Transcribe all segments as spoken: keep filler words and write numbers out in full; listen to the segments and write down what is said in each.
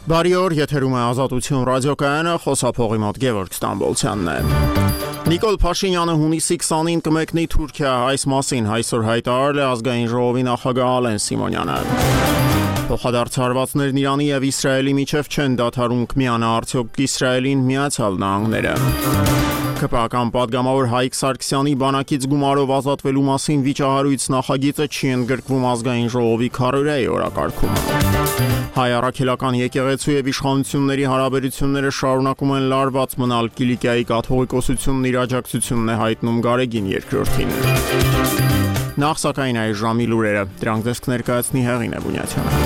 Բարի օր, եթերում է Ազատություն ռադիոկայանը, խոսափողի մոտ Գևորգ Ստամբոլցյանն է։ Նիկոլ Փաշինյանը հունիսի քսանին կմեկնի Թուրքիա, այս մասին այսօր հայտարարել է ազգային ժողովի նախագահ Ալեն Սիմոնյանը։ Փոխադարձ հարվածներն Իրանի եւ Իսրայելի միջև չեն դադարում, կմիանա արդյոք Իսրայելին Միացյալ Նահանգները։ Քպական պատգամավոր Հայկ Սարգսյանի բանակից գումարով ազատվելու մասին վիճահարույց նախագիծը չի ընդգրկվում ազգային ժողովի քառորյայի օրակարգում։ Հայ առաքելական եկեղեցու եւ իշխանությունների հարաբերությունները շարունակում են լարված մնալ, Կիլիկիայի կաթողիկոսությունն իր աջակցությունն է հայտնում Գարեգին երկրորդին։ Նախ սակայն այս ժամի լուրերը, դրանք ձեզ կներկայացնի Հեղինե Բունյացյանը։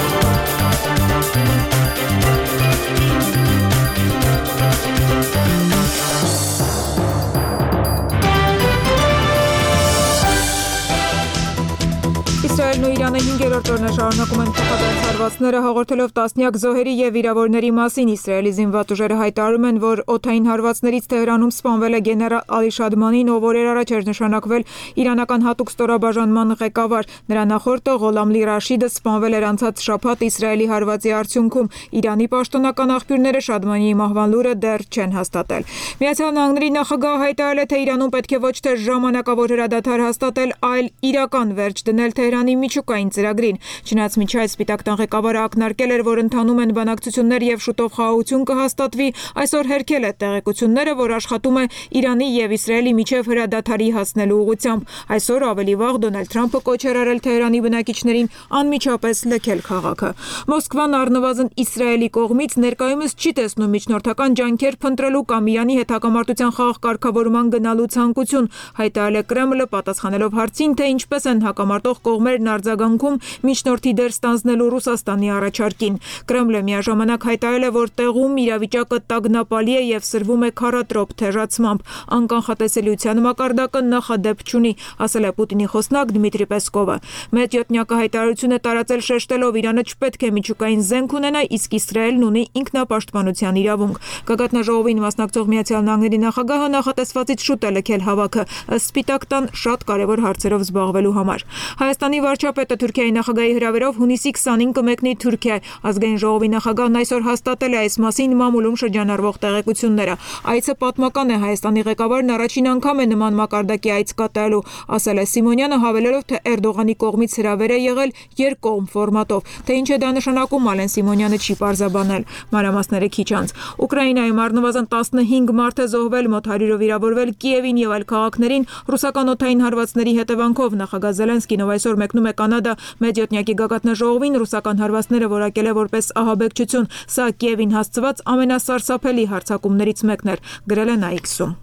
Իսրայելն ու Իրանը հինգերորդ օրն է շարունակում են փոխադարձ հարվածները, հաղորդելով տասնյակ զոհերի եւ վիրավորների մասին։ Իսրայելի զինված ուժերը հայտարարում են, որ օդային հարվածներից Թեհրանում սպանվել է գեներալ Ալի Շադմանին, ով օրեր առաջ էր նշանակվել իրանական հատուկ ստորաբաժանման ղեկավար։ Նրա նախորդը Ղոլամլի Ռաշիդը սպանվել էր անցած շաբաթ Իսրայելի հարվածի արդյունքում։ Իրանի պաշտոնական աղբյուրները Շադմանիի մահվան լուրը դեռ չեն հաստատել։ Միացյալ Նահանգների նախագահը հայտարարել է, թե Իրանում պետք է ոչ թե ժամանակավոր հրադադար հաստատել, այլ իրական վերջ դնել Թեհրանի միջուկային ծրագրին։ Չնայած միջի այս Սպիտակ տան ղեկավարը ակնարկել էր, որ ընթանում են բանակցություններ եւ շուտով խաղաղություն կհաստատվի, այսօր հերքել է տեղեկությունները, որ աշխատում է Իրանի եւ Իսրայելի միջև հրադադարի հասնելու ուղղությամբ։ Այսօր ավելի վաղ Դոնալդ Թրամփը կոչ էր արել Թեհրանի բնակիչներին անմիջապես լքել քաղաքը։ Մոսկվան առնվազն Իսրայելի կողմից ներկայումս չի տեսնում միջնորդական ջանքեր փնտրելու կամ Իրանի հետ հակամարտության խաղաղ կարգավորման գնալու ցանկություն, հայտարարել է Կրեմլը, պատասխանելով հարցին, թե ինչպես են հակամարտող կողմերն արձագանքում միջնորդի դեր ստանձնելու Ռուսաստանի առաջարկին։ Կրեմլը միաժամանակ հայտարարել է, որ տեղում իրավիճակը տագնապալի է եւ սրվում է քառատրոպ թեժացմամբ։ Անկանխատեսելիության մակարդակը նախադեպ չունի, ասել է Պուտինի խոսնակ Դմիտրի Պեսկովը։ Մեծյոտնյակը հայտարարություն է տարածել շեշտելով, Իրանը չպետք է միջուկային զենք ունենա, իսկ Իսրայելն ունի ինքնապաշտպանության իրավունք։ Գագաթնաժողովին մասնակցող Միացյալ Նահանգների նախագահը նախատեսվածից շուտ է լքել հավաքը, ըստ Սպիտակ տան շատ կարևոր հարցերով զբաղվելու համար։ Հայաստանի վարչապետը Թուրքիայի նախագահի հրավերով հունիսի քսանին կմեկնի Թուրքիա։ Ազգային ժողովի նախագահն այսօր հաստատել է այս մասին մամուլում շրջանառվող տեղեկությունները։ Այցը պատմական է, Հայաստանի ղեկավարն առաջին անգամ է նման մակարդակի այց կատարելու, ասել է Սիմոնյանը, հավելելով, թե Էրդողանի կողմից հրավեր է եղել երկկողմ ֆորմատով։ Թե ինչ է դա նշանակում, Ալեն Սիմոնյանը չի պարզաբանել։ Մանրամասները քիչ անց։ Ուկրաինայում առնվազն տասնհինգ մարդ է զոհվել, մոտ հարյուրը վիրավորվել Կիևին եւ այլ քաղաքներին ռուսական օդային հարվածների հետևանքով։ Նախագահ Զելենսկին, ով այսօր մեկնում է Կանադա, մեծյոտնյակի գագաթնաժողովին ռուսական հարվածները որակել է որպես ահաբեկչություն։ Սա Կիևին հասցված ամենասարսափելի հարձակումներից մեկն էր, գրել են Այքսում։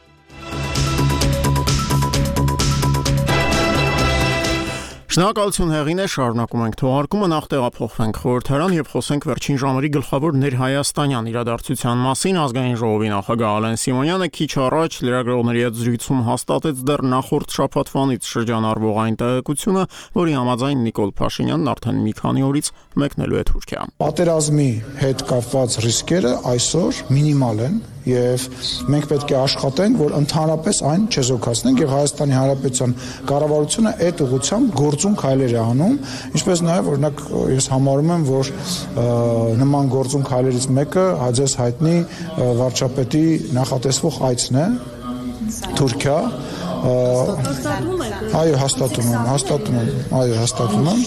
Շնորհակալություն Հեղինե, շարունակում ենք թողարկումը, նախ տեղափոխվենք խորհրդարան եւ խոսենք վերջին ժամերի գլխավոր ներհայաստանյան իրադարձության մասին։ Ազգային ժողովի նախագահ Ալեն Սիմոնյանը քիչ առաջ լրագրողների հետ զրույցում հաստատեց դեռ նախորդ շաբաթվանից շրջանառվող այն տեղեկությունը, որի համաձայն Նիկոլ Փաշինյանն արդեն մի քանի օրից մեկնելու է Թուրքիա։ Պատերազմի հետ կապված ռիսկերը այսօր մինիմալ են եւ մենք պետք է աշխատենք, որ ընդհանրապես այն չեզոքացնենք եւ Հայաստանի Հանրապետության կառավարությունը այդ ուղղությամբ գործուն քայլեր է անում, ինչպես նաեւ օրինակ ես համարում եմ, որ նման գործուն քայլերից մեկը հաջես հայտնի վարչապետի նախատեսվող այցն է Թուրքիա։ Այո, հաստատում եմ, հաստատում եմ, այո, հաստատում եմ։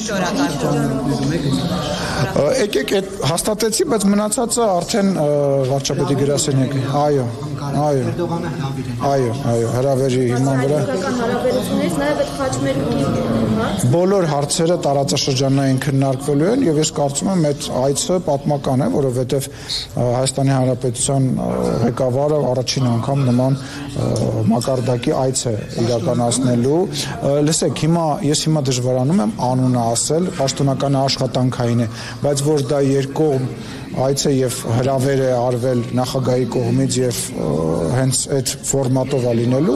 Եկեք այդ հաստատեցի, բայց մնացածը արդեն վարչապետի գրասենյակ։ Այո, այո։ Այո, այո, հրավերի հիման վրա։ Հարաբերություններից նաև այդ խաչմերուկի հարց։ Բոլոր հարցերը տարածաշրջանային քննարկվելու են եւ ես կարծում եմ այդ այցը պատմական է, որովհետեւ Հայաստանի Հանրապետության ղեկավարը առաջին անգամ նման մակարդակի այց է իրականացնելու։ Լսեք, հիմա ես հիմա դժվարանում եմ անունը ասել, պաշտոնական աշխատանքային է, բայց որ դա երկկողմ այց է եւ հրավեր է արվել նախագահի կողմից եւ հենց այդ ֆորմատով է լինելու,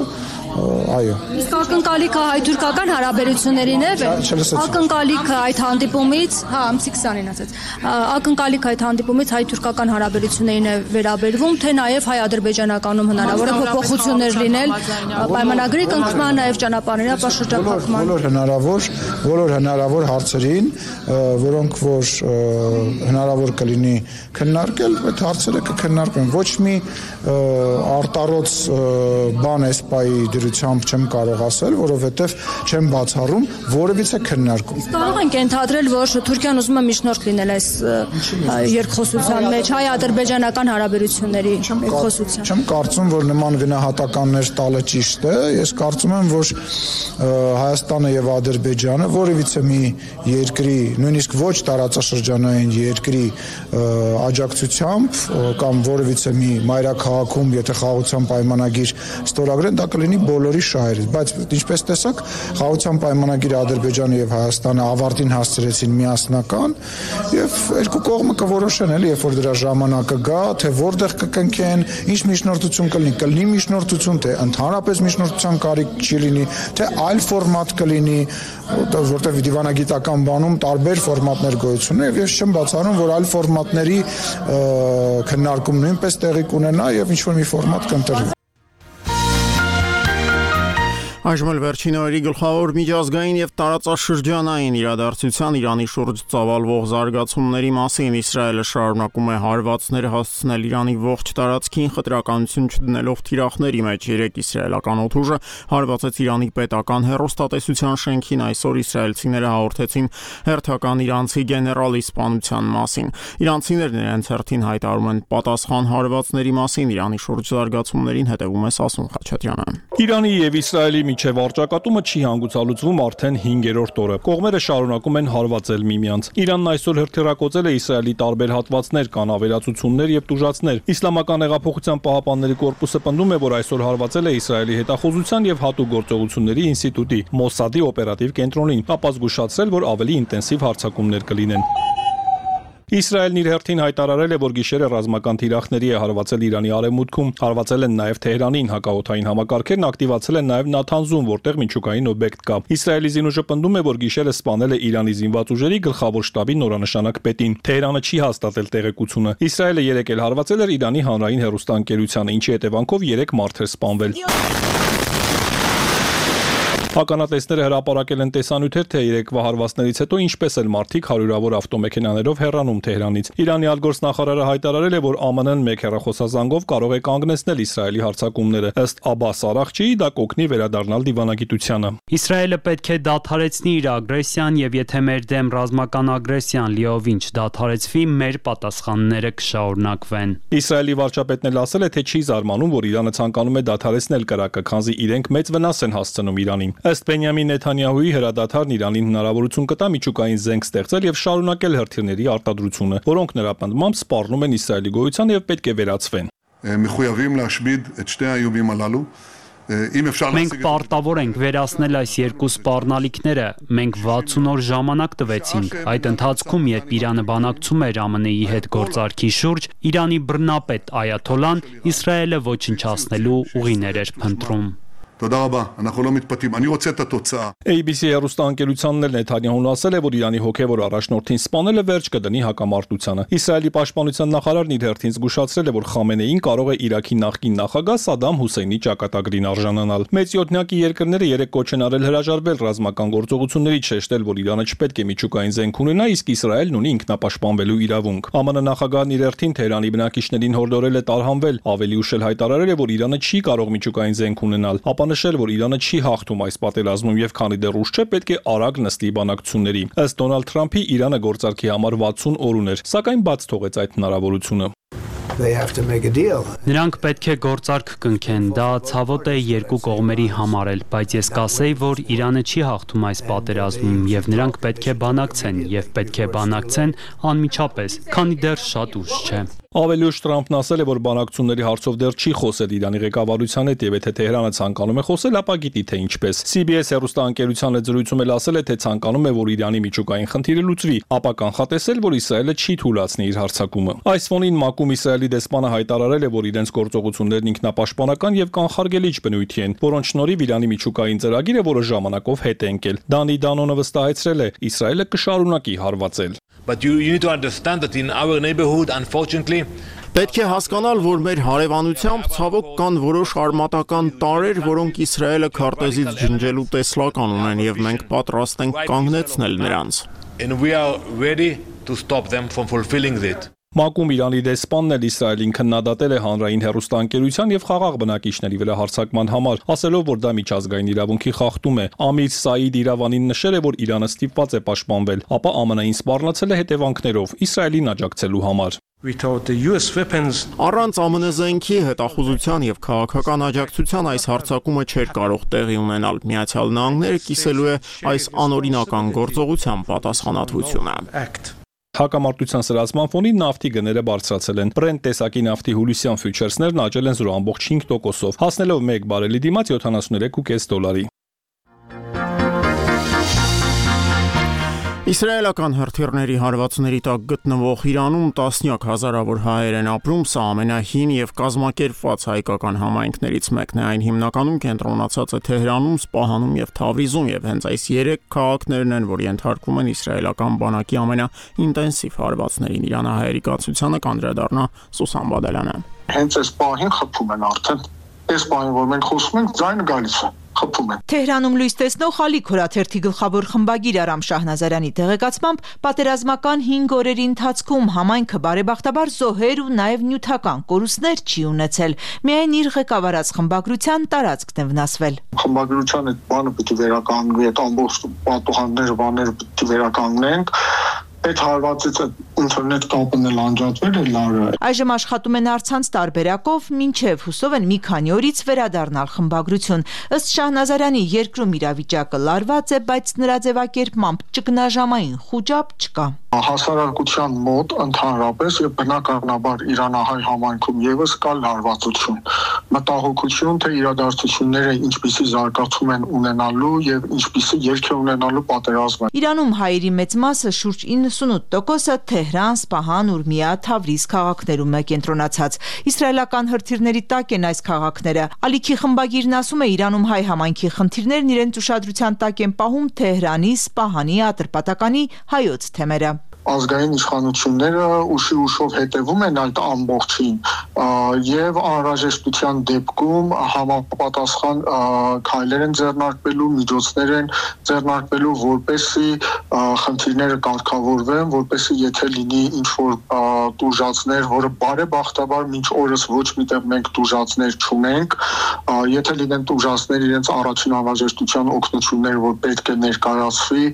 այո։ Իսկ ակնկալիքը հայ-թուրքական հարաբերություններին է, ակնկալիքը այդ հանդիպումից, հա, ամսի քսանին ասած, ակնկալիքը այդ հանդիպումից հայ-թուրքական հարաբերություններին է վերաբերվում, թե նաև հայ-ադրբեջանականում հնարավոր է փոփոխություններ լինել, պայմանագրի կնքման, նաև ճանապարհների ապաշրջափակման։ Բոլոր հնարավոր, բոլոր հնարավոր հարցերին, որոնք որ հնարավոր կլինի քննարկել, այդ հարցերը կքննարկվեն։ Ոչ մի արտառոց բան էսպայի դրությամբ չեմ կարող ասել, որովհետև չեմ բացառում որևիցե քննարկում։ Կարող ենք ենթադրել, որ Թուրքիան ուզում է միջնորդ լինել այս երկխոսության մեջ, հայ-ադրբեջանական հարաբերությունների երկխոսության։ Չեմ կարծում, որ նման գնահատականներ տալը ճիշտ է։ Ես կարծում եմ, որ Հայաստանը եւ Ադրբեջանը որևիցե մի երկրի, նույնիսկ ոչ տարածաշրջանային երկրի աջակցությամբ կամ որևիցե մի մայրաքաղաքում, եթե խաղաղության պայմանագիր ստորագրեն, դա կլինի բոլորի շահերից, բայց ինչպես տեսակ, խաղաղության պայմանագիրը Ադրբեջանը եւ Հայաստանը ավարտին հասցրեցին միասնական եւ երկու կողմը կորոշեն, էլի, երբ որ դրա ժամանակը գա, թե որտեղ կկնքեն, ինչ միջնորդություն կլինի, կլինի միջնորդություն, թե ընդհանրապես միջնորդության կարիք չի լինի, թե այլ ֆորմատ կլինի, որտեղ դիվանագիտական բանում տարբեր ֆորմատներ գոյություն ունեն եւ ես չեմ բացառում, որ այլ ֆորմատների քննարկում նույնպես տեղի կունենա եւ ինչ որ մի ֆորմատ կընտրվի։ Այժմ էլ վերջին օրերի գլխավոր միջազգային եւ տարածաշրջանային իրադարձության Իրանի շուրջ ծավալվող զարգացումների մասին Իսրայելը շարունակում է հարվածներ հասցնել Իրանի ողջ տարածքին խտրականություն չդնելով թիրախների մեջ։ Երեկ իսրայելական օդուժը հարվածեց Իրանի պետական հեռուստատեսության շենքին, այսօր իսրայելցիները հաղորդեցին հերթական իրանցի գեներալի սպանության մասին։ Իրանցիներն իրենց հերթին հայտարարում են պատասխան հարվածների մասին։ Իրանի շուրջ զարգացումներին հետևում է Սասուն Խաչատրյանը։ Իրանի եւ Իսրայելի միջև առճակատումը չի հանգուցալուծվում արդեն հինգերորդ օրը։ Կողմերը շարունակում են հարվածել միմյանց։ Իրանն այսօր հրթիռակոծել է Իսրայելի տարբեր հատվածներ, կան ավերածություններ եւ տուժածներ։ Իսլամական հեղափոխության պահապանների կորպուսը պնդում է, որ այսօր հարվածել է Իսրայելի հետախուզության եւ հատուկ գործողությունների ինստիտուտի Մոսադի օպերատիվ կենտրոնին, ապա զգուշացրել, որ ավելի ինտենսիվ հարձակումներ կլինեն։ Իսրայելն իր հերթին հայտարարել է, որ գիշերը ռազմական թիրախների է հարվածել Իրանի արևմուտքում, հարվածել են նաև Թեհրանին, հակաօդային համակարգերն ակտիվացել են նաև Նաթանզում, որտեղ միջուկային օբյեկտ կա։ Իսրայելի զինուժը պնդում է, որ գիշերը սպանել է Իրանի զինված ուժերի գլխավոր շտաբի նորանշանակ պետին։ Թեհրանը չի հաստատել տեղեկությունը։ Իսրայելը երեկ էլ հարվածել էր Իրանի հանրային հեռուստաընկերությանը, ինչի հետևանքով երեք մարդ էր սպանվել։ Ականատեսները հրապարակել են տեսանյութեր, թե երեկվա հարվածներից հետո ինչպես էլ մարդիկ հարյուրավոր ավտոմեքենաներով հեռանում Թեհրանից։ Իրանի արտգործնախարարը հայտարարել է, որ ԱՄՆ-ն մեկ հեռախոսազանգով կարող է կանգնեցնել Իսրայելի հարձակումները։ Ըստ Աբբաս Արաղչիի, դա կօգնի վերադառնալ դիվանագիտությանը։ Իսրայելը պետք է դադարեցնի իր ագրեսիան եւ եթե մեր դեմ ռազմական ագրեսիան լիովին չդադարեցվի, մեր պատասխանները կշարունակվեն։ Իսրայելի վարչապետն էլ ասել է, թե չի զարմանում, որ Իրանը ցանկանում է դադարեցնել կրակը, քանզի իրենք մեծ վնաս են հասցնում Իրանին։ Ըստ Բենյամին Նեթանյահուի հրադադարն Իրանին հնարավորություն կտա միջուկային զենք ստեղծել եւ շարունակել հրթիռների արտադրությունը, որոնք նրա պնդմամբ սպառնում են Իսրայելի գոյության եւ պետք է վերացվեն։ Մենք պարտավոր ենք վերացնել այս երկու սպառնալիքները։ Մենք վաթսուն օր ժամանակ տվեցինք։ Այդ ընթացքում, երբ Իրանը բանակցում էր ԱՄՆ-ի հետ գործարքի շուրջ, Իրանի բռնապետ Այաթոլան Իսրայելը ոչնչացնելու ուղիներ էր փնտրում։ A B C հեռուստաընկերությանն էլ Նեթանյահուն ասել է, որ Իրանի հոգևոր առաջնորդին սպանելը վերջ կդնի հակամարտությանը։ Իսրայելի պաշտպանության նախարարն իր հերթին զգուշացրել է, որ Խամենեին կարող է Իրաքի նախկին նախագահ Սադամ Հուսեյնի ճակատագրին արժանանալ։ Մեծ յոթնյակի երկրները երեք կոչ են արել հրաժարվել ռազմական գործողություններից, շեշտել, որ Իրանը չպետք է միջուկային զենք ունենա, իսկ Իսրայելն ունի ինքնապաշտպանվելու իրավունք։ ԱՄՆ նախագահն իր հերթին Թեհրանի բնակիչներին հորդորել է տարհանվել, ավելի ուշ էլ հայտարարել է, որ Իրանը չի կարող միջուկային զենք ունենալ, ապա նշել, որ Իրանը չի հաղթում այս պատերազմում եւ քանի դեռ ուշ չէ, պետք է արագ նստի բանակցությունների։ Ըստ Դոնալդ Թրամփի, Իրանը գործարքի համար վաթսուն օր ուներ, սակայն բաց թողեց այդ հնարավորությունը։ Նրանք պետք է գործարք կնքեն, դա ցավոտ է երկու կողմերի համար էլ, բայց ես կասեի, որ Իրանը չի հաղթում այս պատերազմում եւ նրանք պետք է բանակցեն եւ պետք է բանակցեն անմիջապես, քանի դեռ շատ ուշ չէ։ Ավելի ուշ Տրամփն ասել է, որ բանակցությունների հարցով դեռ չի խոսել Իրանի ղեկավարության հետ, եւ եթե Թեհրանը ցանկանում է խոսել, ապա գիտի թե ինչպես։ C B S հեռուստաընկերության հետ զրույցում էլ ասել է, թե ցանկանում է, որ Իրանի միջուկային խնդիրը լուծվի, ապա կանխատեսել, որ Իսրայելը չի թույլատնի իր հարձակումը։ Այս ֆոնին ՄԱԿ-ում Իսրայելի դեսպանը հայտարարել է, որ իրենց գործողություններն ինքնապաշտպանական եւ կանխարգելիչ բնույթի են, որոնց շնորհիվ Իրանի միջուկային ծրագիրը որոշ ժամանակով հետ է ընկել։ Դանի Դանոնը վստահեցրել է, Իսրայելը կշարունակի հարվածել։ But you, you need to understand that in our neighborhood, unfortunately, Պետք է հասկանալ, որ մեր հարևանությամբ ցավոք կան որոշ արմատական տարրեր, որոնք Իսրայելը քարտեզից ջնջելու տեսլական ունեն եւ մենք պատրաստ ենք կանգնեցնել նրանց։ and we are ready to stop them from fulfilling it. ՄԱԿ-ում Իրանի դեսպանն էլ Իսրայելին քննադատել է հանրային հեռուստաընկերության եւ խաղաղ բնակիչների վրա հարձակման համար, ասելով, որ դա միջազգային իրավունքի խախտում է։ Ամիր Սաիդ Իրավանին նշել է, որ Իրանը ստիպված է պաշտպանվել, ապա Ամն Ա-ին սպառնացել է հետևանքներով Իսրայելին աջակցելու համար։ Առանց Ամն Զենքի հետախուզության եւ քաղաքական աջակցության այս հարձակումը չէր կարող տեղի ունենալ։ Միացյալ Նահանգները կիսելու է այս անօրինական գործողության պատասխանատվությունը։ Հակամարտության սրացման ֆոնին նավթի գները բարձրացել են։ Brent տեսակի նավթի հուլիսյան ֆյուչերսներն աճել են զրո կόμμα հինգ տոկոսով, հասնելով մեկ բարելի դիմաց յոթանասունուերեք կόμma պենս դոլարի։ Իսրայելական հրթիռների հարվածների տակ գտնվող Իրանում տասնյակ հազարավոր հայեր են ապրում, սա ամենահին եւ կազմակերպված հայկական համայնքներից մեկն է, այն հիմնականում կենտրոնացած է Թեհրանում, Սպահանում եւ Թավրիզում եւ հենց այս երեք քաղաքներն են, որ ենթարկվում են իսրայելական բանակի ամենաինտենսիվ հարվածներին։ Իրանահայերի կացությանը կանդրադառնա Սուսան Բադալյանը։ Հենց այս պահին խփում են արդեն։ Այս պահին, որ մենք խոսում ենք, ձայնը գալիս է։ Թեհրանում լույս տեսնող Հալիք հրաթերթի գլխավոր խմբագիր Արամ Շահնազարյանի տեղեկացմամբ պատերազմական հինգ օրերի ընթացքում համայնքը բարեբախտաբար զոհեր ու նաև նյութական կորուստներ չի ունեցել։ Միայն իր ղեկավարած խմբագրության տարածքն է վնասվել։ Խմբագրության այդ բանը պետք է վերականգնվի, այդ ամբողջ պատուհանները, բաները պետք է վերականգնենք։ Այդ հարվածից ինտերնետ կապն էլ անջատվել է լարը։ Այժմ աշխատում են առցանց տարբերակով, մինչև հուսով են մի քանի օրից վերադառնալ խմբագրություն։ Ըստ Շահնազարյանի երկրում իրավիճակը լարված է, բայց նրա ձևակերպմամբ ճգնաժամային խուճապ չկա։ Հասարակության մոտ ընդհանրապես եւ բնականաբար իրանահայ համայնքում եւս կա լարվածություն, մտահոգություն, թե իրադարձությունները ինչպիսի զարգացում են ունենալու եւ ինչպիսի ելք է ունենալու պատերազմը։ Իրանում հայերի մեծ մասը շուրջ իննսունութ տոկոսը Թեհրան, Սպահան, Ուրմիա, Թավրիզ քաղաքներում է կենտրոնացած։ Իսրայելական հրթիռների տակ են այս քաղաքները։ Ալիքի խմբագիրն ասում է, Իրանում հայ համայնքի խնդիրներն իրենց ուշադրության տակ են պահում Թեհրանի, Սպահանի, Ատրպատականի հայոց թեմերը։ Ազգային իշխանությունները ուշի ուշով հետևում են այդ ամբողջին եւ անհրաժեշտության դեպքում համապատասխան քայլեր են ձեռնարկվելու, միջոցներ են ձեռնարկվելու, որպեսզի խնդիրները կարգավորվեն, որպեսզի եթե լինի ինչ-որ տուժածներ, որը բարեբախտաբար մինչ օրս ոչ միտեղ մենք տուժածներ չունենք, եթե լինեն տուժածներ, իրենց առաջին անհրաժեշտության օգնությունները, որ պետք է ներկայացվի,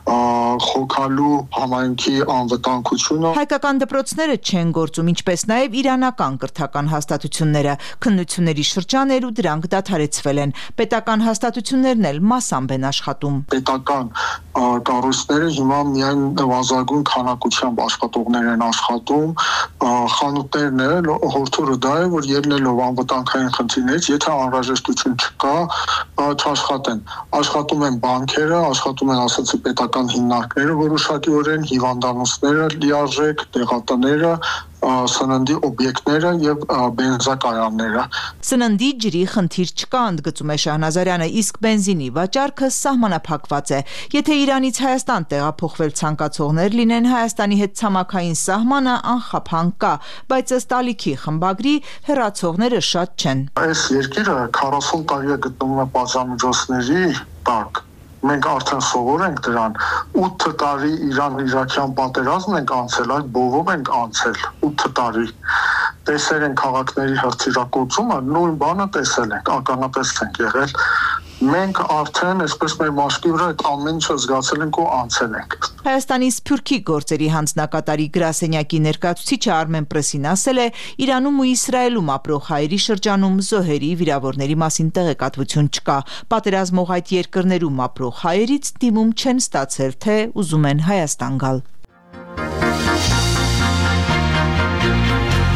խոքալու համայնքի անվտանգությունը։ Հայկական դպրոցները չեն գործում, ինչպես նաև իրանական կրթական հաստատությունները։ Քննությունների շրջան էր ու դրանք դադարեցվել են։ Պետական հաստատություններն էլ մասամբ են աշխատում։ Պետական կառույցները հիմա միայն նվազագույն քանակությամբ աշխատողներ են աշխատում, խանութներն էլ հորդորը դա է, որ ելնելով անվտանգային խնդիրներից, եթե անհրաժեշտություն չկա, չաշխատեն։ Աշխատում են բանկերը, աշխատում են ասացի պետական հիմնարկները որոշակիորեն, հիվանդանոցները լիարժեք, տեղատները, սննդի օբյեկտները եւ բենզակայանները։ Սննդի ջրի խնդիր չկա, ընդգծում է Շահնազարյանը, իսկ բենզինի վաճառքը սահմանափակված է։ Եթե Իրանից Հայաստան տեղափոխվել ցանկացողներ լինեն, Հայաստանի հետ ցամաքային սահմանը անխափան կա, բայց ըստ Ալիքի խմբագրի հեռացողները շատ չեն։ Այս երկիրը քառասուն տարի է գտնվում է պատժամիջոցների տակ։ Մենք արդեն սովոր ենք դրան, ութ տարի Իրան-Իրաքյան պատերազմ ենք անցել, այդ բովում ենք անցել, ութ տարի։ Տեսել են քաղաքների հրթիռակոծումը, նույն բանը տեսել ենք, ականատես ենք եղել։ Մենք արդեն, այսպես մեր մաշկի վրա այդ ամեն ինչը զգացել ենք ու անցել ենք։ Հայաստանի Սփյուռքի գործերի հանձնակատարի գրասենյակի ներկայացուցիչը Armen Press-ին ասել է, Իրանում ու Իսրայելում ապրող հայերի շրջանում զոհերի, վիրավորների մասին տեղեկատվություն չկա։ Պատերազմող այդ երկրներում ապրող հայերից դիմում չեն ստացել, թե ուզում են Հայաստան գալ։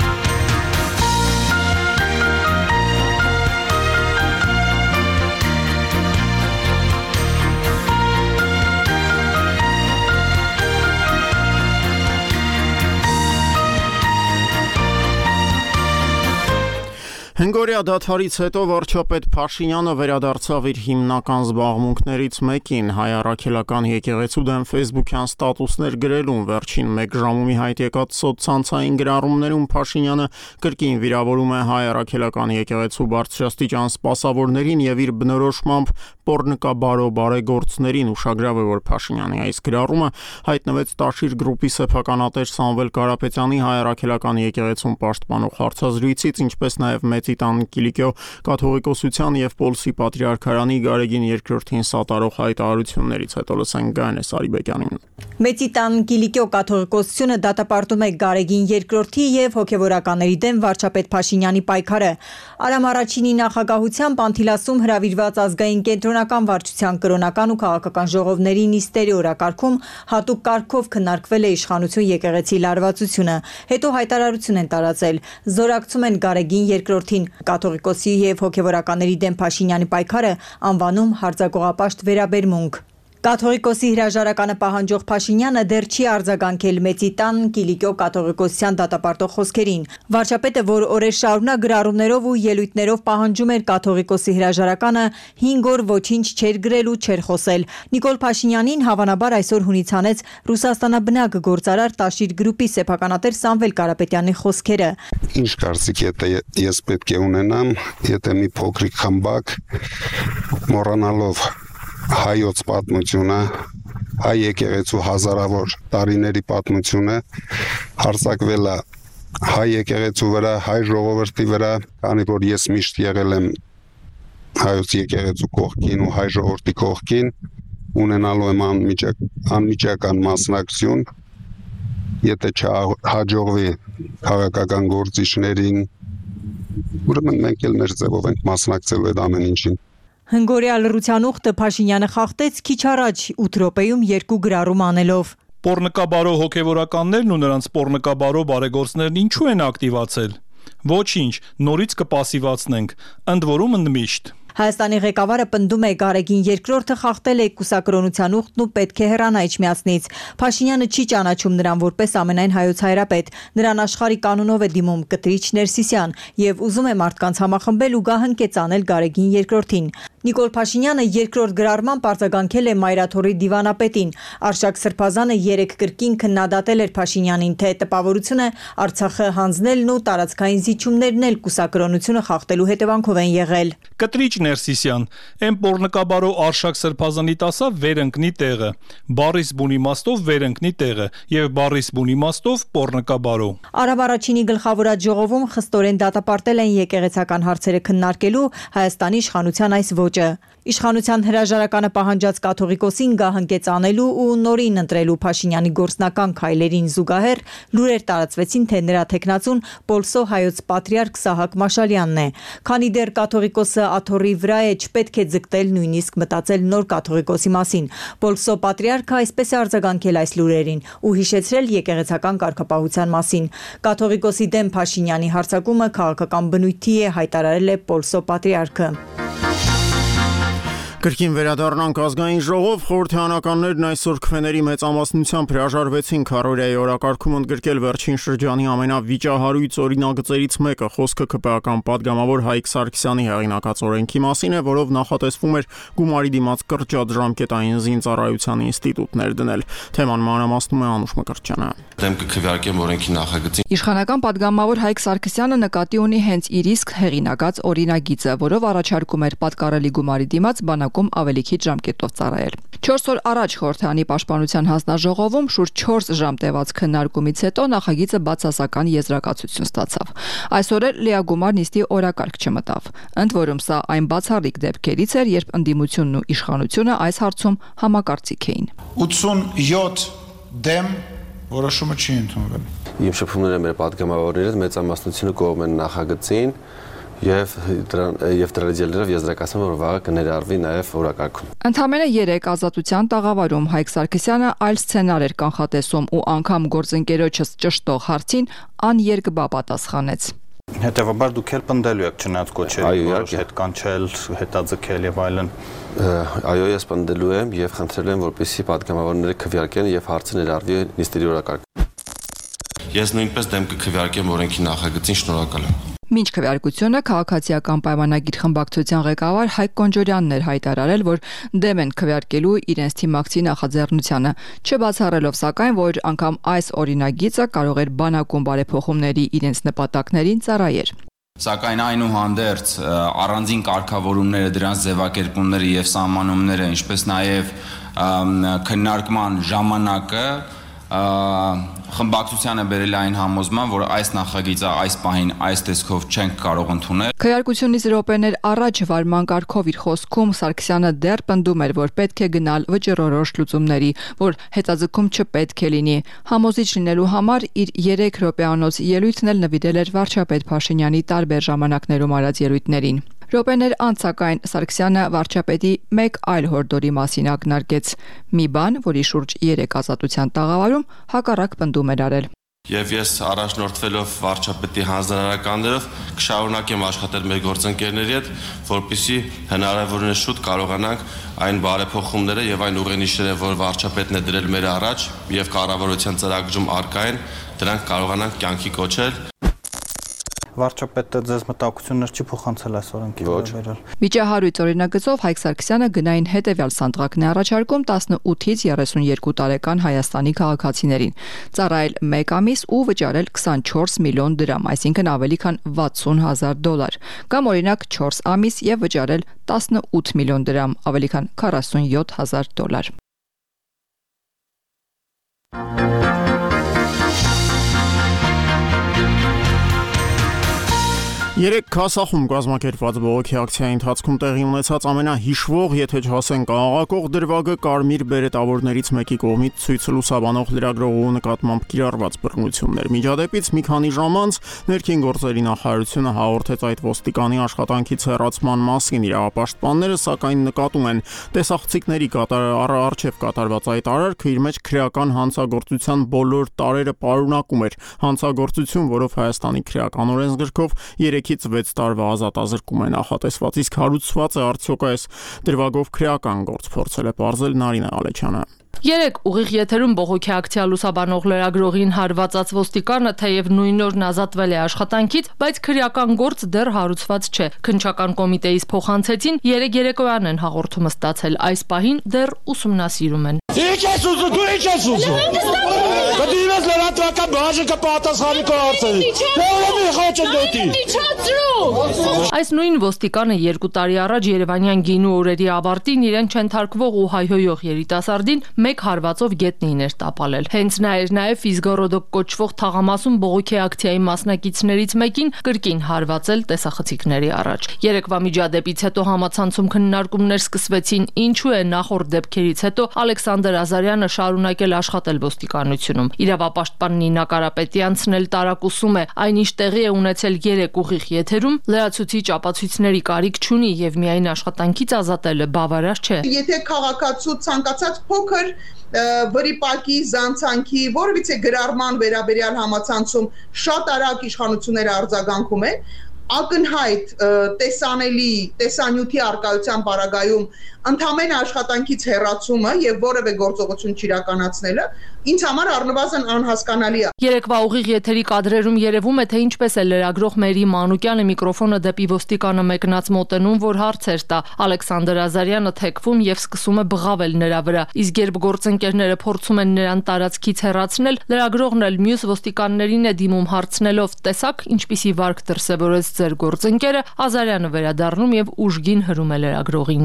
Հնգորյա դադարից հետո վարչապետ Փաշինյանը վերադարձավ իր հիմնական զբաղմունքներից մեկին՝ հայ առաքելական եկեղեցու դեմ ֆեյսբուքյան ստատուսներ գրելուն։ Վերջին մեկ ժամումի հայտ եկած սոցցանցային գրառումներում Փաշինյանը կրկին վիրավորում է հայ առաքելական եկեղեցու բարձրաստիճան սպասավորներին եւ իր բնորոշմամբ պոռնկաբարո բարեգործներին։ Ուշագրավ է, որ Փաշինյանի այս գրառումը հայտնվեց Տաշիր գրուպի սեփականատեր Սամվել Կարապետյանի հայ առաքելական եկեղեցուն պաշտպանող հարցազրույցից, ինչպես նաեւ Մեծիտան Կիլիկիո կաթողիկոսության եւ Պոլսի պատրիարքարանի Գարեգին երկրորդին սատարող հայտարարություններից հետո լսենք Գայանե Սարիբեկյանին։ Մեծիտան Կիլիկիո կաթողիկոսությունը դատապարտում է Գարեգին երկրորդի եւ հոգեվորականների դեմ վարչապետ Փաշինյանի պայքարը։ Արամ առաջինի նախագահությամբ Անտիլասում հրավիրված ազգային կենտրոնական վարչության կրոնական ու քաղաքական ժողովների նիստերի օրակարգում հատուկ կարգով քննարկվել է իշխանություն եկեղեցի լարվածությունը։ Հետո հայտարարություն են տարածել։ Զորակցում են Գարեգին երկրորդին, կաթողիկոսի եւ հոգեվորականների դեմ Փաշինյանի պայքարը անվանում հարձակողապաշտ վերաբերմունք։ Կաթողիկոսի հրաժարականը պահանջող Փաշինյանը դեռ չի արձագանքել Մեծիտան Կիլիկիո կաթողիկոսության դատապարտող խոսքերին։ Վարչապետը, որ օրեր շարունակ գրառումներով ու ելույթներով պահանջում էր կաթողիկոսի հրաժարականը, հինգ օր ոչինչ չէր գրել ու չէր խոսել։ Նիկոլ Փաշինյանին հավանաբար այսօր հունից հանեց Ռուսաստանաբնակ գործարար Տաշիր գրուպի սեփականատեր Սամվել Կարապետյանի խոսքերը։ Ինչ կարծիք է ես պետք է ունենամ, եթե մի փոքրիկ խմբակ մոռանալով հայոց պատմությունը, հայ եկեղեցու հազարավոր տարիների պատմությունը հարձակվել է հայ եկեղեցու վրա, հայ ժողովրդի վրա, քանի որ ես միշտ եղել եմ հայոց եկեղեցու կողքին ու հայ ժողովրդի կողքին, ունենալու եմ անմիջակ, անմիջական մասնակցություն, եթե չհաջողվի քաղաքական գործիչներին, ուրեմն մենք էլ մեր ձևով ենք մասնակցելու այդ ամեն ինչին։ Հնգորյա լռության ուխտը Փաշինյանը խախտեց քիչ առաջ ութ րոպեում երկու գրառում անելով։ Պոռնկաբարո հոգեվորականներն ու նրանց պոռնկաբարո բարեգործներն ինչու են ակտիվացել։ Ոչինչ, նորից կպասիվացնենք, ընդ որում ընդմիշտ։ Հայաստանի ղեկավարը պնդում է Գարեգին երկրորդը խախտել է կուսակրոնության ուխտն ու պետք է հեռանա իջմիածնից։ Փաշինյանը չի ճանաչում նրան որպես ամենայն հայոց հայրապետ։ Նրան աշխարհի կանոնով է դիմում Կտրիչ Ներսիսյան եւ ուզում է մարդկանց համախմբել ու գահընկեցանել Գարեգին երկրորդին։ Նիկոլ Փաշինյանը երկրորդ գրառմամբ արձագանքել է Մայրաթորի դիվանապետին։ Արշակ Սրբազանը երեք կրկին քննադատել էր Փաշինյանին, թե տպավորությունը Արցախը հանձնելն ու տարածքային զիջումներն էլ կուսակրոնությունը խախտելու հետևանքով են եղել։ Կտրիչ Ներսիսյան, այն պոռնկաբարո Արշակ Սրբազանի տասա վերընկնի տեղը, բառիս բուն իմաստով վերընկնի տեղը եւ բառիս բուն իմաստով պոռնկաբարո։ Արամ առաջինի գլխավորած ժողովում խստորեն դատապարտել են եկեղեցական հարցերը քննարկելու Հայաստանի իշխանության այս ոճը։ Իշխանության հրաժարականը պահանջած կաթողիկոսին գահընկեց անելու ու նորին ընտրելու Փաշինյանի գործնական քայլերին զուգահեռ լուրեր տարածվեցին, թե նրա թեկնածուն Պոլսո հայոց պատրիարք Սահակ Մաշալյանն է։ Քանի դեռ կաթողիկոսը աթոռի վրա է, չպետք է ձգտել նույնիսկ մտածել նոր կաթողիկոսի մասին։ Պոլսո պատրիարքը այսպես է արձագանքել այս լուրերին ու հիշեցրել եկեղեցական կարգապահության մասին։ Կաթողիկոսի դեմ Փաշինյանի հարձակումը քաղաքական բնույթի է, հայտարարել է Պոլսո պատրիարքը։ Կրկին վերադառնանք ազգային ժողով, խորհրդարանականներն այսօր քվեների մեծամասնությամբ հրաժարվեցին քառօրյայի օրակարգում ընդգրկել վերջին շրջանի ամենավիճահարույց օրինագծերից մեկը, խոսքը ԿՊԱ-ական падգամավոր Հայկ Սարգսյանի հեղինակած օրենքի մասին է, որով նախատեսվում էր գումարի դիմաց կրճատ ժամկետային զինծառայության ինստիտուտներ դնել։ Թեման մանրամասնում է Անուշ Մկրտչյանը։ Դեմ կքվեարկեմ օրենքի նախագծին։ Իշխանական падգամավոր Հայկ Սարգսյանը նկատի ունի հենց իր իսկ հեղինակած օրինագիծը, որով առաջարկում էր պատկառելի գումարի դիմաց բանակում ավելի քիչ ժամկետով ծառայել։ չորս օր առաջ խորհրդարանի պաշտպանության հանձնաժողովում շուրջ չորս ժամ տևած քննարկումից հետո նախագիծը բացասական եզրակացություն ստացավ։ Այսօր էլ լիագումար նիստի օրակարգ չմտավ։ Ընդ որում սա այն բացառիկ դեպքերից էր, երբ ընդդիմությունն ու իշխանությունը այս հարցում համակարծիք էին։ ութսունյոթ դեմ որոշումը չի ընդունվել։ Իմ շփումները մեր падգամավորների հետ մեծամասնությունը կողմ են նախագծին եւ եւ դրադիելներով եզրակացում որ վաղը կներառվի նաեւ օրակարգում։ Ընդամենը երեք ազատության տաղավարում Հայկ Սարգսյանը այլ սցենար էր կանխատեսում ու անգամ գործընկերոջս ճշտող հարցին աներկբա պատասխանեց։ Հետևաբար դուք էլ պնդելու եք չնայած կոչերի որոշ հետ կանչել, հետաձգել եւ այլն։ Այո, ես պնդելու եմ եւ խնդրել եմ որպեսզի падգամավորները քվեարկեն եւ հարցը ներառվի նիստերի օրակարգ։ Ես նույնպես դեմ կքվեարկեմ օրենքի նախագծին, շնորհակալ եմ։ Մինչ քվեարկությունը քաղաքացիական պայմանագիր խմբակցության ղեկավար Հայկ Կոնջորյանն էր հայտարարել, որ դեմ են քվեարկելու իրենց թիմակցի նախաձեռնությանը, չբացառելով սակայն, որ անգամ այս օրինագիծը կարող էր բանակում բարեփոխումների իրենց նպատակներին ծառայեր։ Սակայն այնուհանդերձ առանձին կարգավորումները, դրանց ձևակերպումները եւ սահմանումները, ինչպես նաեւ քննարկման ժամանակը խմբակցությանը բերել այն համոզման, որ այս նախագիծը այս պահին այս տեսքով չենք կարող ընդունել։ Քվեարկությունից րոպեներ առաջ վարման կարգով իր խոսքում Սարգսյանը դեռ պնդում էր, որ պետք է գնալ վճռորոշ լուծումների, որ հետաձգում չպետք է լինի։ Համոզիչ լինելու համար իր երեք րոպեանոց ելույթն էլ նվիրել էր վարչապետ Փաշինյանի տարբեր ժամանակներում արած ելույթներին։ Րոպեներ անց սակայն Սարգսյանը վարչապետի մեկ այլ հորդորի մասին ակնարկեց՝ մի բան, որի շուրջ երեք ազատության տաղավարում հակառակ պնդում էր արել։ Եվ ես առաջնորդվելով վարչապետի հանձնարարականներով կշարունակեմ աշխատել մեր գործընկերների հետ, որպեսզի հնարավորինս շուտ կարողանանք այն բարեփոխումները եւ այն ուղենիշերը, որ վարչապետն է դրել մեր առաջ եւ կառավարության ծրագրում արկա են, դրանք կարողանանք կյանքի կոչել։ Վարչապետը ձեզ մտահոգություններ չի փոխանցել այս օրենքի վերաբերյալ։ Վիճահարույց օրինագծով Հայկ Սարգսյանը գնային հետևյալ սանդղակն է առաջարկում տասնութից երեսունյոթ տարեկան Հայաստանի քաղաքացիներին, ծառայել մեկ ամիս ու վճարել քսանչորս միլիոն դրամ, այսինքն ավելի քան վաթսուն հազար դոլար, կամ օրինակ չորս ամիս եւ վճարել տասնութ միլիոն դրամ, ավելի քան քառասունյոթ հազար դոլար։ Երեք Քասախում կազմակերպված բողոքի ակցիայի ընթացքում տեղի ունեցած ամենահիշվող, եթե չասենք աղաղակող դրվագը կարմիր բերետավորներից մեկի կողմից ցույցը լուսաբանող լրագրողու նկատմամբ կիրառված բռնություններ։ Միջադեպից մի քանի ժամ անց ներքին գործերի նախարարությունը հաղորդեց այդ ոստիկանի աշխատանքից հեռացման մասին։ Իրավապաշտպանները սակայն նկատում են տեսախցիկների առջև կատարված այդ արարքը իր մեջ քրեական հանցագործության բոլոր տարրերը պարունակում էր, հանցագործություն, որով Հայաստանի քրեական օրենսգրքով երեք վեց տարվա ազատազրկում է նախատեսված, իսկ հարուցված է արդյոք այս դրվագով քրեական գործ, փորձել է պարզել Նարինե Ալեչյանը։ Երեք ուղիղ եթերում բողոքի ակցիա լուսաբանող լրագրողին հարվածած ոստիկանը թեև նույն օրն ազատվել է աշխատանքից, բայց քրեական գործ դեռ հարուցված չէ։ Քննչական կոմիտեից փոխանցեցին, երեք երեկոյան են հաղորդումը ստացել, այս պահին դեռ ուսումնասիրում են։ Ինչ ես ուզում, դու ինչ ես ուզում։ Կդիմես լրատվական բաժը կպատասխանի քո հարցերին։ Ո՞րը խոչը դոտի։ Այս նույն ոստիկանը երկու տարի առաջ Երևանյան գինու օրերի ավարտին իրեն չընթարկվող ու հայհոյող երիտասարդին մեկ հարվածով գետնին էր տապալել։ Հենց նա էր նաև Ֆիզգորոդոկ կոչվող թաղամասում բողոքի ակցիայի մասնակիցներից մեկին կրկին հարվածել տեսախցիկների առաջ։ Երեկվա միջադեպից հետո համացանցում քննարկումներ սկսվեցին, ինչու է նախորդ դեպքերից հետո Ալեքսանդր Ազարյանը շարունակել աշխատել ոստիկանությունում։ Իրավապաշտպան Նինա Կարապետյանցն էլ տարակուսում է, այնինչ տեղի է ունեցել երեք ուղիղ եթերում, լրացուցիչ ապացույցների կարիք չունի եւ միայն աշխատանքից ազատելը բավարար չէ։ Եթե քաղաքացու ցանկացած փոքր վրիպակի, զանցանքի, որևիցե գրառման վերաբերյալ համացանցում շատ արագ իշխանությունները արձագանքում են, ակնհայտ տեսանելի տեսանյութի արկայության պարագայում ընդհանրեն աշխատանքից հեռացումը եւ որևէ գործողություն չիրականացնելը ինձ համար առնվազն անհասկանալի է։ Երեկվա ուղիղ եթերի կադրերում երևում է, թե ինչպես է լրագրող Մերի Մանուկյանը միկրոֆոնը դեպի ոստիկանը մեկնած մոտենում, որ հարցեր տա։ Ալեքսանդր Ազարյանը թեքվում եւ սկսում է բղավել նրա վրա, իսկ երբ գործընկերները փորձում են նրան տարածքից հեռացնել, լրագրողն էլ մյուս ոստիկաններին է դիմում հարցնելով. «Տեսակ, ինչպիսի վարք դրսևորեց ձեր գործընկերը», Ազարյանը վերադառնում եւ ուժգին հրում է լրագրողին։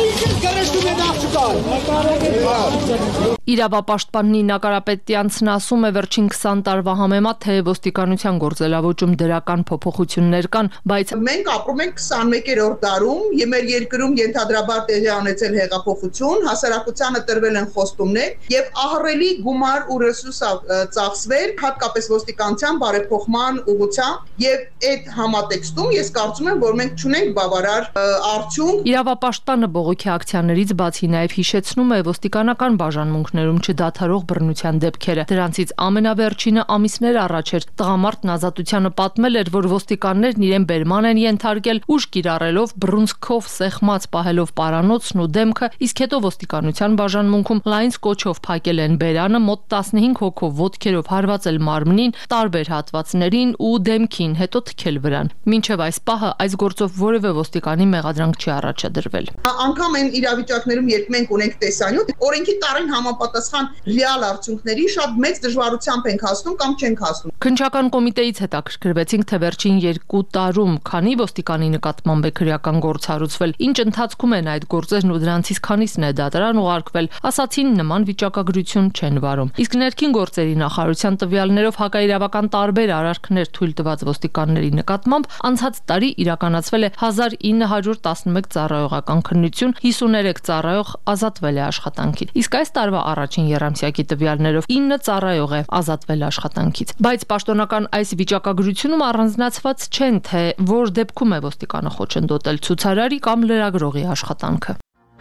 Իրավապաշտպան Նինա Կարապետյանցն ասում է, վերջին քսան տարվա համեմատ թե ոստիկանության գործելավոճում դրական փոփոխություններ կան, բայց մենք ապրում ենք քսանմեկերորդ դարում, եւ մեր երկրում ենթադրաբար տեղի ունեցել հեղափոխություն, հասարակությանը տրվել են խոստումներ եւ ահռելի գումար ու ռեսուրս ծախսվել, հատկապես ոստիկանության բարեփոխման ուղղությամբ եւ այդ համատեքստում ես կարծում եմ, որ մենք չունենք բավարար արդյունք։ Իրավապաշտպանը բողոքի ակցիաներից բացի նաեւ հիշեցնում է ոստիկանական բաժանմունքներում չդադարող բռնություններ ոստիկանության դեպքերը։ Դրանցից ամենավերջինը ամիսներ առաջ էր։ Տղամարդն ազատությանը պատմել էր, որ ոստիկաններն իրեն բերման են ենթարկել, ուժ կիրառելով բռունցքով սեղմած պահելով պարանոցն ու դեմքը, իսկ հետո ոստիկանության բաժանմունքում լայն սկոչով փակել են բերանը, մոտ տասնհինգ հոգով ոտքերով հարվածել մարմնին, տարբեր հատվածներին ու դեմքին, հետո թքել վրան։ Մինչև այս պահը այս գործով որևէ ոստիկանի մեղադրանք չի առաջադրվել։ Անկամ այն իրավիճակներում, երբ մենք ունենք տեսանյութ, օրենքի տարին համապատասխան ռեալ արդյունքների շատ մեծ դժվարությամբ ենք հասնում կամ չենք հասնում։ Քննչական կոմիտեից հետաքրքրվեցինք, թե վերջին երկու տարում քանի ոստիկանի նկատմամբ է քրեական գործ հարուցվել, ինչ ընթացքում են այդ գործերն ու դրանցից քանիսն է դատարան ուղարկվել, ասացին նման վիճակագրություն չեն վարում։ Իսկ ներքին գործերի նախարարության տվյալներով հակաիրավական տարբեր արարքներ թույլ տված ոստիկանների նկատմամբ անցած տարի իրականացվել է հազար ինը հարյուր տասնմեկ ծառայողական քննություն, հիսուներեք ծառայող ազատվել է աշխատանքից։ Իսկ այս տարվա առաջին եռամսյակի տվյալներով ինը ծառայող է ազատվել աշխատանքից։ Բայց պաշտոնական այս վիճակագրությունում առանձնացված չեն, թե որ դեպքում է ոստիկանը խոչընդոտել ցուցարարի կամ լրագրողի աշխատանքը։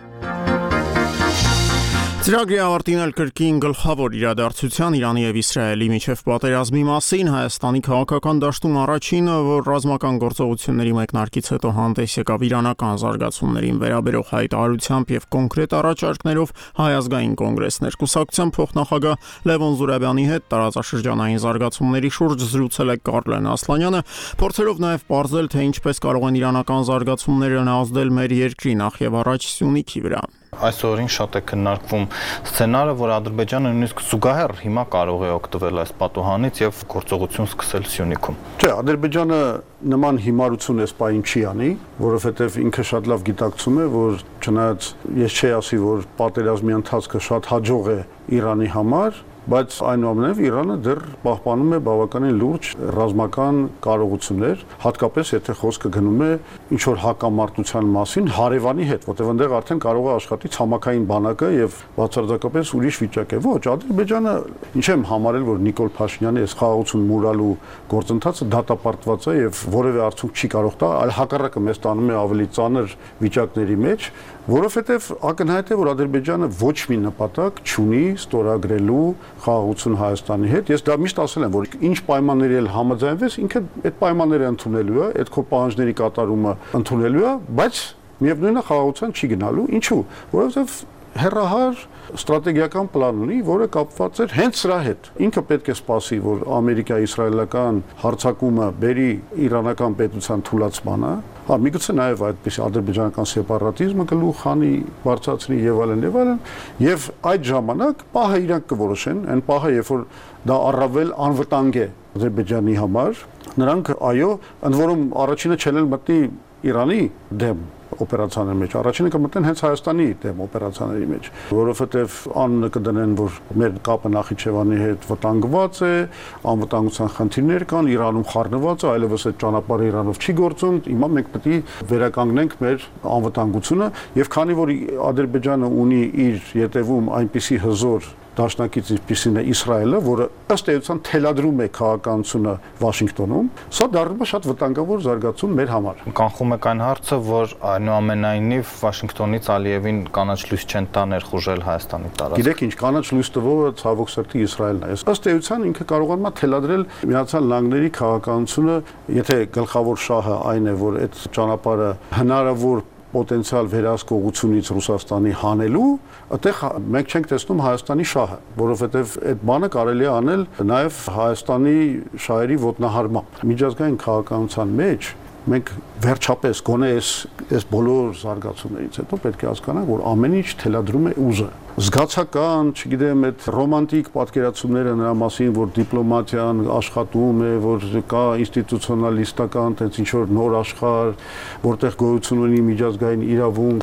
Ծրագրի ավարտին էլ կրկին գլխավոր իրադարձության Իրանի եւ Իսրայելի միջև պատերազմի մասին Հայաստանի քաղաքական դաշտում առաջինը, որ ռազմական գործողությունների մեկնարկից հետո հանդես եկավ իրանական զարգացումներին վերաբերող հայտարարությամբ եւ կոնկրետ առաջարկներով Հայ ազգային կոնգրեսներ կուսակցության փոխնախագահ Լևոն Զուրաբյանի հետ տարածաշրջանային զարգացումների շուրջ զրուցել է Կարլեն Ասլանյանը, փորձելով նաեւ պարզել, թե ինչպես կարող են իրանական զարգացումները ազդել մեր երկրի նախ եւ առաջ Սյունիքի վրա։ Այսօրին շատ է քննարկվում սցենարը, որ Ադրբեջանը նույնիսկ զուգահեռ հիմա կարող է օգտվել այս պատուհանից եւ գործողություն սկսել Սյունիքում։ Չէ, Ադրբեջանը նման հիմարություն էս պահին չի անի, որովհետեւ ինքը շատ լավ գիտակցում է, որ չնայած ես չի ասի, որ պատերազմի ընթացքը շատ հաջող է Իրանի համար, բայց այնուամենայնիվ Իրանը դեռ պահպանում է բավականին լուրջ ռազմական կարողություններ, հատկապես եթե խոսքը գնում է ինչ որ հակամարտության մասին հարևանի հետ, որտեղ այնտեղ արդեն կարող է աշխատի ցամաքային բանակը եւ բացարձակապես ուրիշ վիճակ է։ Ոչ, Ադրբեջանը ինչ եմ համարել, որ Նիկոլ Փաշինյանի այս խաղաղություն մուրալու գործընթացը դատապարտված է եւ որևէ արդյունք չի կարող տալ, այլ հակառակը մեզ տանում է ավելի ծանր վիճակների մեջ, որովհետեւ ակնհայտ է, որ Ադրբեջանը ոչ մի նպատակ չունի ստորագրելու խաղաղություն Հայաստանի հետ։ Ես դա միշտ ասել եմ, որ ինչ պայմանների էլ համաձայնվես, ինքը այդ պայմանները ընդունելու է, այդ քո պահանջների կատարումը ընդունելու է, բայց միևնույնն է խաղաղության չի գնալու։ Ինչու՞։ Որովհետև հերահար ստրատեգիական պլան ունի, որը կապված էր հենց սրա հետ։ Ինքը պետք է սպասի, որ Ամերիկա-իսրայելական հարձակումը բերի իրանական պետության թուլացմանը, հա միգուցե նաև այդպես ադրբեջանական սեպարատիզմը գլուխ հանի, բարձրացնի եւ այլն եւ այլն, եւ այդ ժամանակ պահը իրանք կորոշեն, այն պահը, երբ որ դա առավել անվտանգ է Ադրբեջանի համար, նրանք այո, ընդ որում առաջինը չեն մտնի Իրանի դեմ օպերացիաների մեջ, առաջինը կմտնեն հենց Հայաստանի դեմ օպերացիաների մեջ, որովհետև անունը կդնեն, որ մեր կապը Նախիջևանի հետ վտանգված է, անվտանգության խնդիրներ կան, Իրանում խառնված է, այլևս այդ ճանապարհը Իրանով չի գործում, հիմա մենք պետք է վերականգնենք մեր անվտանգությունը, եւ քանի որ Ադրբեջանը ունի իր ետևում այնպիսի հզոր դաշնակից ինչպիսին է Իսրայելը, որը ըստ էության թելադրում է քաղաքականությունը Վաշինգտոնում, սա դառնում է շատ վտանգավոր զարգացում մեր համար։ Կանխում եք այն հարցը, որ այնուամենայնիվ Վաշինգտոնից Ալիևին կանաչ լույս չեն տա ներխուժել Հայաստանի տարածք։ Գիտեք ինչ, կանաչ լույս տվողը ցավոք սրտի Իսրայելն է։ Ըստ էության ինքը կարողանում է թելադրել Միացյալ Նահանգների քաղաքականությունը, եթե գլխավոր շահը այն է, որ այդ ճանապարհը հնարավոր պոտենցիալ վերահսկողությունից Ռուսաստանի հանելու, այդտեղ մենք չենք տեսնում Հայաստանի շահը, որովհետև այդ բանը կարելի է անել նաև Հայաստանի շահերի ոտնահարմամբ։ Միջազգային քաղաքականության մեջ մենք վերջապես գոնե այս այս բոլոր զարգացումներից հետո պետք է հասկանանք, որ ամեն ինչ թելադրում է ուժը։ Զգացական, չգիտեմ, այդ ռոմանտիկ պատկերացումները նրա մասին, որ դիպլոմատիան աշխատում է, որ կա ինստիտուցիոնալիստական տենց ինչ որ նոր աշխարհ, որտեղ գոյություն ունի միջազգային իրավունք,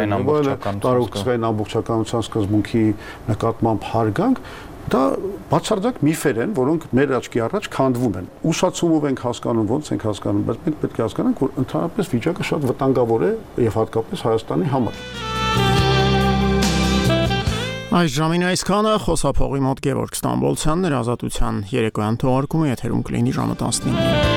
տարածքային ամբողջականության սկզբունքի նկատմամբ հարգանք, դա բացարձակ միֆեր են, որոնք մեր աչքի առաջ քանդվում են։ Ուշացումով ենք հասկանում, ոնց ենք հասկանում, բայց մենք պետք է հասկանանք, որ ընդհանրապես վիճակը շատ վտանգավոր է եւ հատկապես Հայաստանի համար։ Այս ժամին այսքանը, խոսափողի մոտ Գևորգ Ստամբոլցյանն էր, Ազատության երեկոյան թողարկումը եթերում կլինի ժամը տասնինը։